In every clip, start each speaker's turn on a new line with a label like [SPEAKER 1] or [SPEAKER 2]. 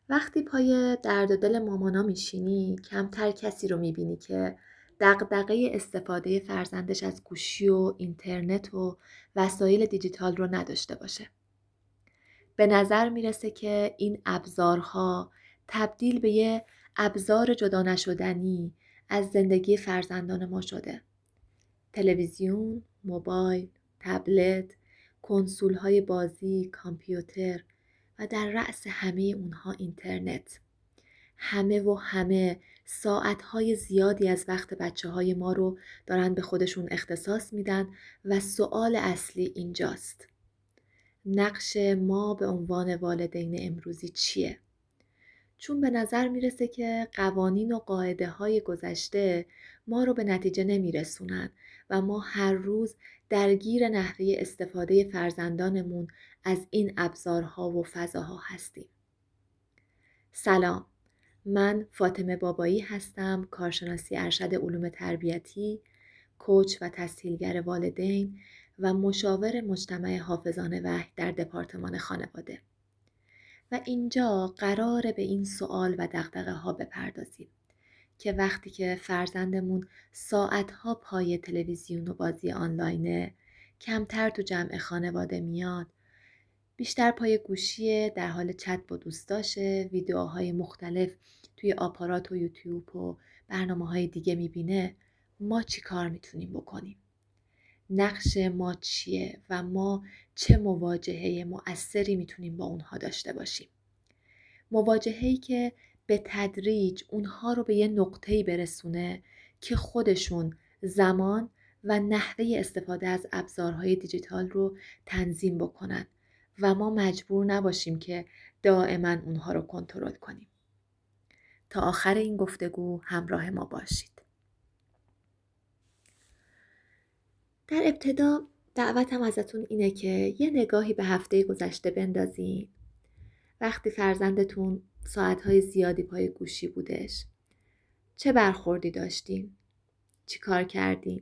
[SPEAKER 1] وقتی پای درد و دل مامانا میشینی کمتر کسی رو میبینی که دغدغه استفاده فرزندش از گوشی و اینترنت و وسایل دیجیتال رو نداشته باشه. به نظر میرسه که این ابزارها تبدیل به یه ابزار جدا نشدنی از زندگی فرزندان ما شده. تلویزیون، موبایل، تبلت، کنسول‌های بازی، کامپیوتر و در رأس همه اونها اینترنت. همه ساعتهای زیادی از وقت بچه‌های ما رو دارن به خودشون اختصاص میدن و سوال اصلی اینجاست: نقش ما به عنوان والدین امروزی چیه؟ چون به نظر میرسه که قوانین و قاعده های گذشته ما رو به نتیجه نمیرسونن و ما هر روز درگیر نحوه استفاده فرزندانمون از این ابزارها و فضاها هستیم. سلام، من فاطمه بابایی هستم، کارشناسی ارشد علوم تربیتی، کوچ و تسهیلگر والدین و مشاور مجتمع حافظان وحی در دپارتمان خانواده. و اینجا قراره به این سوال و دغدغه ها بپردازیم که وقتی که فرزندمون ساعتها پای تلویزیون و بازی آنلاینه، کمتر تو جمع خانواده میاد، بیشتر پای گوشیه، در حال چت با دوستاشه، ویدیوهای مختلف توی آپارات و یوتیوب و برنامه‌های دیگه میبینه، ما چی کار میتونیم بکنیم؟ نقش ما چیه و ما چه مواجهه مؤثری میتونیم با اونها داشته باشیم؟ مواجهه‌ای که به تدریج اونها رو به یه نقطه‌ای برسونه که خودشون زمان و نحوه استفاده از ابزارهای دیجیتال رو تنظیم بکنن و ما مجبور نباشیم که دائما اونها رو کنترل کنیم. تا آخر این گفتگو همراه ما باشید. در ابتدا دعوتم ازتون اینه که یه نگاهی به هفته گذشته بندازین. وقتی فرزندتون ساعتهای زیادی پای گوشی بودش، چه برخوردی داشتین؟ چی کار کردین؟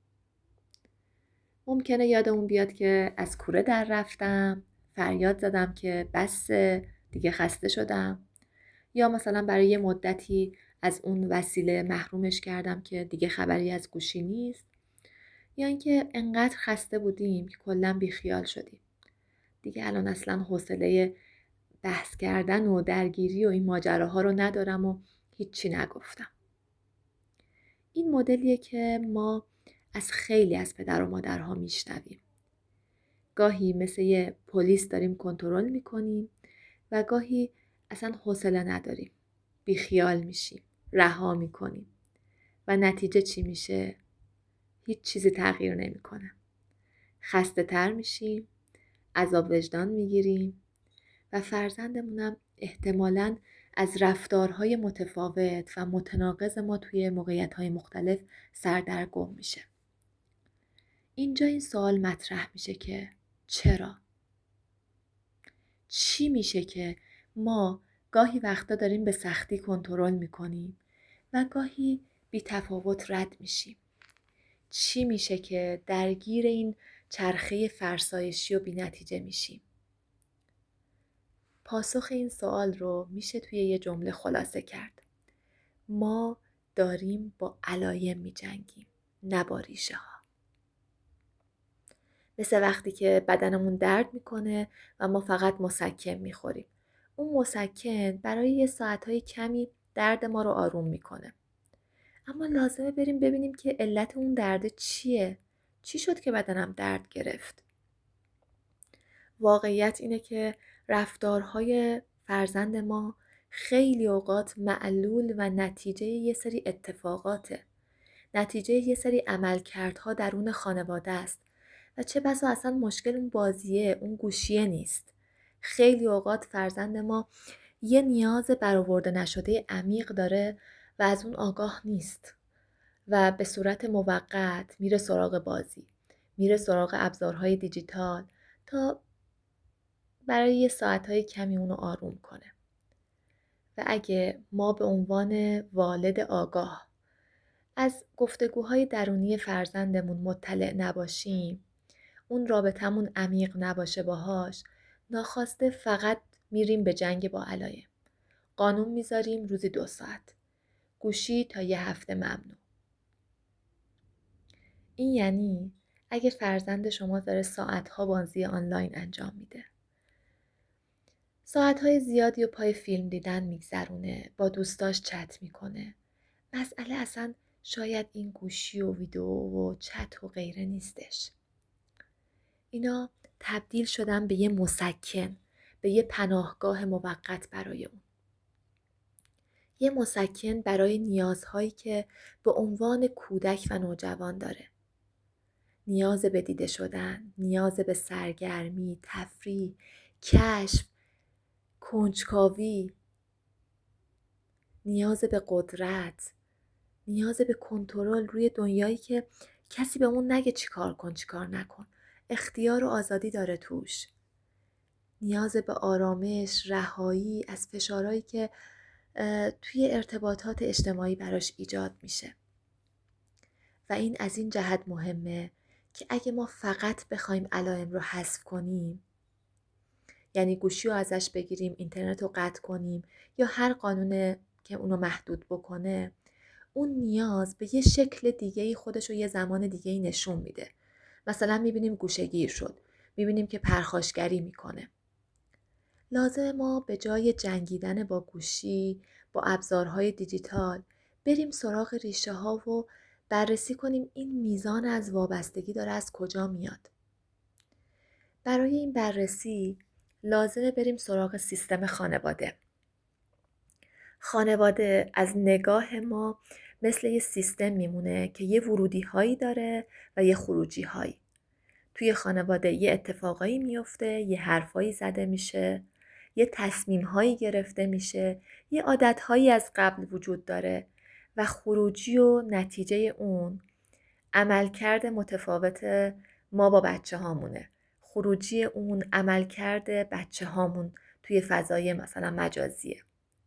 [SPEAKER 1] ممکنه یادمون بیاد که از کوره در رفتم، فریاد زدم که بس دیگه خسته شدم، یا مثلا برای یه مدتی از اون وسیله محرومش کردم که دیگه خبری از گوشی نیست، یا اینکه انقدر خسته بودیم که کلاً بیخیال شدیم. دیگه الان اصلا حوصله بحث کردن و درگیری و این ماجراها رو ندارم و هیچی نگفتم. این مدلیه که ما از خیلی از پدر و مادرها میشنویم. گاهی مثل یه پلیس داریم کنترل میکنیم و گاهی اصلا حوصله نداریم، بیخیال میشیم، رها میکنیم و نتیجه چی میشه؟ هیچ چیزی تغییر نمیکنه. خسته تر میشیم، عذاب وجدان میگیریم و فرزندمونم احتمالاً از رفتارهای متفاوت و متناقض ما توی موقعیت‌های مختلف سردرگم میشه. اینجا این سوال مطرح میشه که چرا؟ چی میشه که ما گاهی وقتا داریم به سختی کنترل میکنیم و گاهی بی تفاوت رد میشیم؟ چی میشه که درگیر این چرخه فرسایشی و بی نتیجه میشیم؟ پاسخ این سوال رو میشه توی یه جمله خلاصه کرد: ما داریم با علایم میجنگیم، نه با ریشه ها. مثل وقتی که بدنمون درد میکنه و ما فقط مسکن میخوریم. اون مسکن برای یه ساعتهای کمی درد ما رو آروم میکنه. اما لازمه بریم ببینیم که علت اون درد چیه؟ چی شد که بدنم درد گرفت؟ واقعیت اینه که رفتارهای فرزند ما خیلی اوقات معلول و نتیجه یه سری اتفاقاته. نتیجه یه سری عملکردها درون خانواده است و چه بسا اصلا مشکل اون بازیه، اون گوشیه نیست. خیلی اوقات فرزند ما یه نیاز برآورده نشده عمیق داره و از اون آگاه نیست و به صورت موقت میره سراغ بازی، میره سراغ ابزارهای دیجیتال تا برای یه ساعتهای کمی اونو آروم کنه. و اگه ما به عنوان والد آگاه از گفتگوهای درونی فرزندمون مطلع نباشیم، اون رابطمون عمیق نباشه باهاش، ناخواسته فقط میریم به جنگ با علایم. قانون میذاریم روزی 2 ساعت. گوشی تا 1 هفته ممنوع. این یعنی اگه فرزند شما داره ساعتها بازی آنلاین انجام میده، ساعتهای زیادی و پای فیلم دیدن میگذرونه، با دوستاش چت میکنه، مسئله اصلا شاید این گوشی و ویدیو و چت و غیره نیستش. اینا تبدیل شدن به یه مسکن، به یه پناهگاه موقت برای اون. یه مسکن برای نیازهایی که به عنوان کودک و نوجوان داره. نیاز به دیده شدن، نیاز به سرگرمی، تفریح، کشف، کنجکاوی، نیاز به قدرت، نیاز به کنترل روی دنیایی که کسی به اون نگه چی کار کن چی کار نکن. اختیار و آزادی داره توش. نیاز به آرامش، رهایی از فشارهایی که توی ارتباطات اجتماعی براش ایجاد میشه. و این از این جهت مهمه که اگه ما فقط بخوایم علائم رو حذف کنیم، یعنی گوشی رو ازش بگیریم، اینترنت رو قطع کنیم یا هر قانون که اونو محدود بکنه، اون نیاز به یه شکل دیگه‌ای خودش رو یه زمان دیگه‌ای نشون میده. مثلا میبینیم گوشه‌گیر شد، میبینیم که پرخاشگری میکنه. لازم ما به جای جنگیدن با گوشی، با ابزارهای دیجیتال، بریم سراغ ریشه ها و بررسی کنیم این میزان از وابستگی داره از کجا میاد. برای این بررسی لازمه بریم سراغ سیستم خانواده. خانواده از نگاه ما مثل یه سیستم میمونه که یه ورودی هایی داره و یه خروجی هایی. توی خانواده یه اتفاقایی میفته، یه حرفایی زده میشه، یه تصمیم هایی گرفته میشه، یه عادت هایی از قبل وجود داره و خروجی و نتیجه اون عملکرد متفاوت ما با بچه هامونه. خروجی اون عملکرد بچه هامون توی فضای مثلا مجازیه.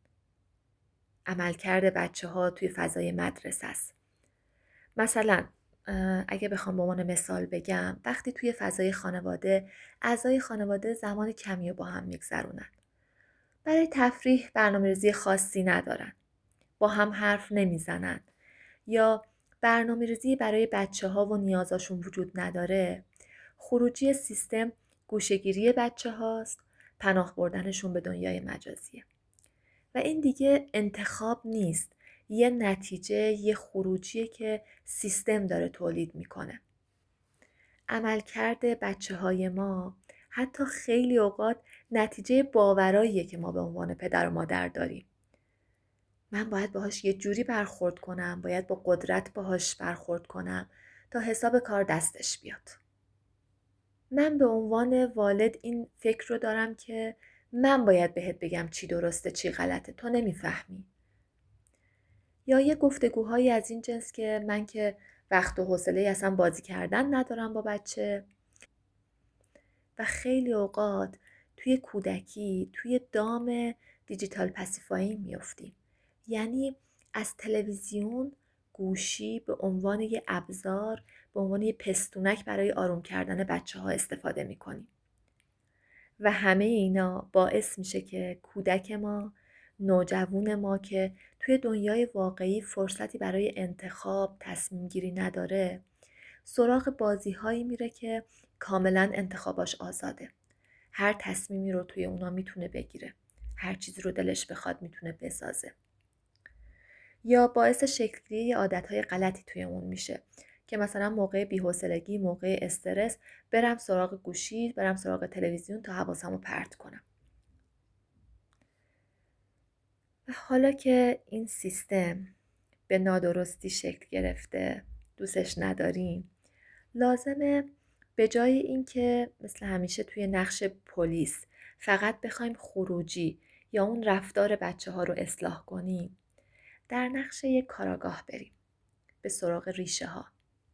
[SPEAKER 1] عملکرد بچه ها توی فضای مدرسه است. مثلا اگه بخوام به عنوان مثال بگم، وقتی توی فضای خانواده اعضای خانواده زمان کمی رو با هم میگذرونن، برای تفریح برنامه‌ریزی خاصی ندارن، با هم حرف نمیزنن یا برنامه‌ریزی برای بچه‌ها و نیازاشون وجود نداره، خروجی سیستم گوشه‌گیری بچه‌هاست، پناه بردنشون به دنیای مجازیه. و این دیگه انتخاب نیست، یه نتیجه، یه خروجیه که سیستم داره تولید میکنه. عملکرد بچه‌های ما حتی خیلی اوقات نتیجه باوراییه که ما به عنوان پدر و مادر داریم. من باید باهاش یه جوری برخورد کنم، باید با قدرت باهاش برخورد کنم تا حساب کار دستش بیاد. من به عنوان والد این فکر رو دارم که من باید بهت بگم چی درسته چی غلطه، تو نمیفهمی. یا یه گفتگوهایی از این جنس که من که وقت و حوصله اصلا بازی کردن ندارم با بچه. و خیلی اوقات توی کودکی توی دام دیجیتال پسیفایی میافتیم. یعنی از تلویزیون، گوشی به عنوان یه ابزار، به عنوان یه پستونک برای آروم کردن بچه ها استفاده میکنیم. و همه اینا باعث میشه که کودک ما، نوجوان ما که توی دنیای واقعی فرصتی برای انتخاب، تصمیم گیری نداره، سراغ بازی هایی میره که کاملا انتخاباش آزاده. هر تصمیمی رو توی اونا میتونه بگیره. هر چیزی رو دلش بخواد میتونه بسازه. یا باعث شکل‌گیری عادتهای غلطی توی اون میشه که مثلا موقع بی‌حوصلگی، موقع استرس برم سراغ گوشی، برم سراغ تلویزیون تا حواسمو پرت کنم. و حالا که این سیستم به نادرستی شکل گرفته، دوستش نداریم، لازمه به جای اینکه مثل همیشه توی نقش پلیس فقط بخوایم خروجی یا اون رفتار بچه ها رو اصلاح کنیم، در نقش یک کاراگاه بریم به سراغ ریشه ها.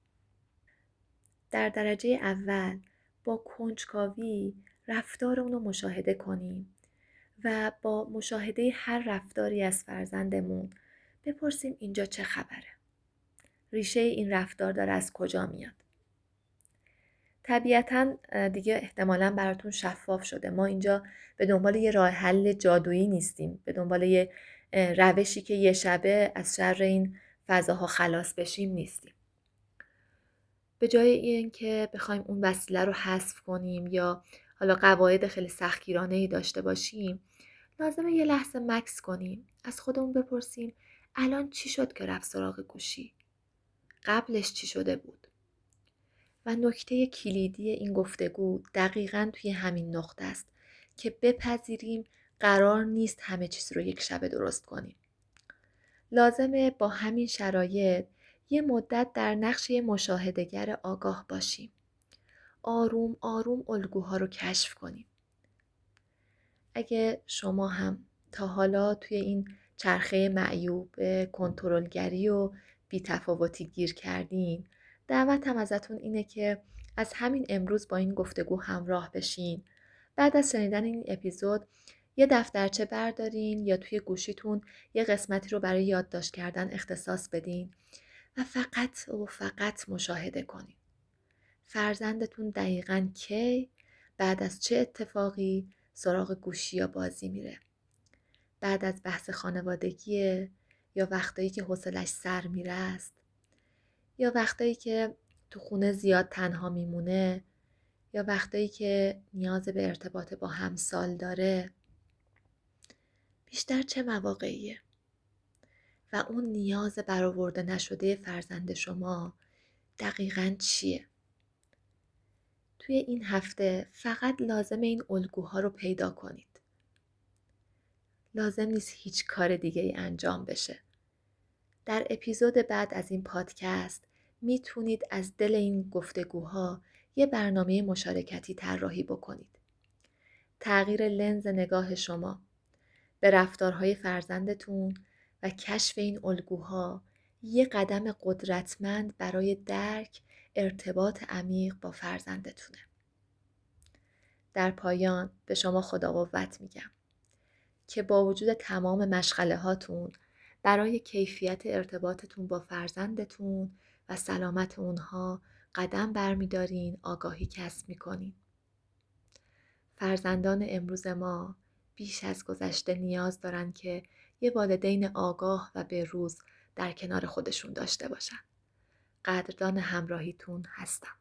[SPEAKER 1] در درجه اول با کنجکاوی رفتار اون رو مشاهده کنیم و با مشاهده هر رفتاری از فرزندمون بپرسیم اینجا چه خبره؟ ریشه این رفتار داره از کجا میاد؟ طبیعتاً دیگه احتمالاً براتون شفاف شده. ما اینجا به دنبال یه راه حل جادویی نیستیم، به دنبال یه روشی که یه شبه از شر این فضاها خلاص بشیم نیستیم. به جای این که بخوایم اون وسیله رو حذف کنیم یا حالا قواعد خیلی سختگیرانه‌ای داشته باشیم، لازمه یه لحظه مکث کنیم، از خودمون بپرسیم الان چی شد که رفت سراغ گوشی؟ قبلش چی شده بود؟ و نکته کلیدی این گفتگو دقیقاً توی همین نقطه است که بپذیریم قرار نیست همه چیز رو یک شبه درست کنیم. لازمه با همین شرایط یه مدت در نقش یه مشاهده‌گر آگاه باشیم. آروم آروم الگوها رو کشف کنیم. اگه شما هم تا حالا توی این چرخه معیوب کنترلگری و بی‌تفاوتی گیر کردین، دعوتم ازتون اینه که از همین امروز با این گفتگو همراه بشین. بعد از شنیدن این اپیزود یه دفترچه بردارین یا توی گوشیتون یه قسمتی رو برای یادداشت کردن اختصاص بدین و فقط مشاهده کنین. فرزندتون دقیقاً کی، بعد از چه اتفاقی سراغ گوشی یا بازی میره؟ بعد از بحث خانوادگیه یا وقتایی که حوصلش سر میره است؟ یا وقتایی که تو خونه زیاد تنها میمونه؟ یا وقتایی که نیاز به ارتباط با همسال داره؟ بیشتر چه مواقعیه؟ و اون نیاز برآورده نشده فرزند شما دقیقاً چیه؟ توی این هفته فقط لازمه این الگوها رو پیدا کنید. لازم نیست هیچ کار دیگه ای انجام بشه. در اپیزود بعد از این پادکست میتونید از دل این گفتگوها یه برنامه مشارکتی طراحی بکنید. تغییر لنز نگاه شما به رفتارهای فرزندتون و کشف این الگوها یه قدم قدرتمند برای درک ارتباط عمیق با فرزندتونه. در پایان به شما خدا قوت میگم که با وجود تمام مشغله هاتون برای کیفیت ارتباطتون با فرزندتون و سلامت اونها قدم برمیدارین، آگاهی کسب میکنین. فرزندان امروز ما بیش از گذشته نیاز دارن که یه والدین آگاه و به روز در کنار خودشون داشته باشن. قدردان همراهیتون هستم.